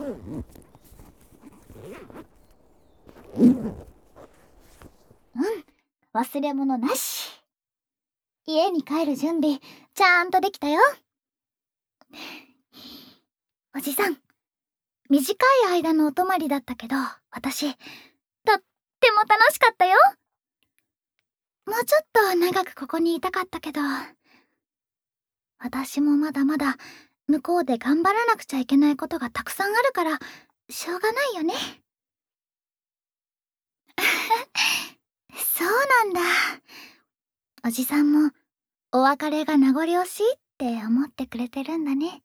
忘れ物なし。家に帰る準備ちゃんとできたよ。おじさん、短い間のお泊まりだったけど、私とっても楽しかったよ。もうちょっと長くここにいたかったけど、私もまだまだ向こうで頑張らなくちゃいけないことがたくさんあるから、しょうがないよね。そうなんだ。おじさんもお別れが名残惜しいって思ってくれてるんだね。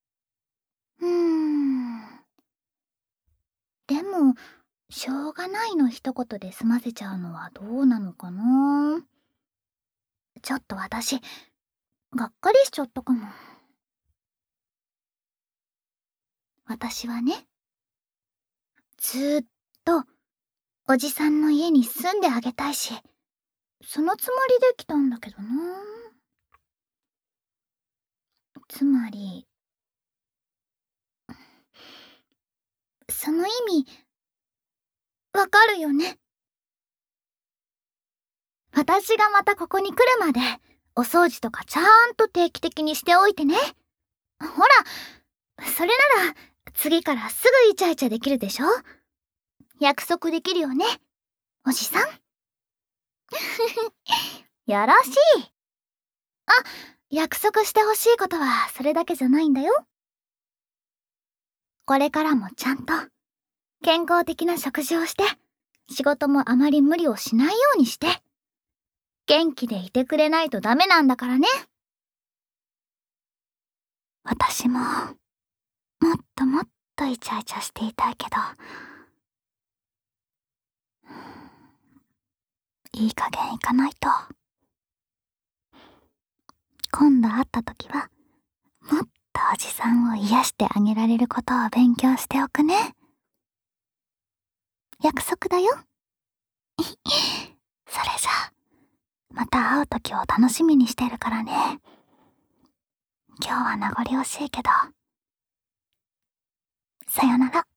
でも、しょうがないの一言で済ませちゃうのはどうなのかな。ちょっと私、がっかりしちゃったかも。私はね、ずーっとおじさんの家に住んであげたいし、そのつもりで来たんだけどな。つまり、その意味、わかるよね。私がまたここに来るまで、お掃除とかちゃんと定期的にしておいてね。ほら、それなら、次からすぐイチャイチャできるでしょ？約束できるよね、おじさん。よろしい。あ、約束してほしいことはそれだけじゃないんだよ。これからもちゃんと、健康的な食事をして、仕事もあまり無理をしないようにして、元気でいてくれないとダメなんだからね。私も、もっともっとイチャイチャしていたいけど、いい加減いかないと。今度会った時は、もっとおじさんを癒してあげられることを勉強しておくね。約束だよ。それじゃあ、また会う時を楽しみにしてるからね。今日は名残惜しいけど、さよなら。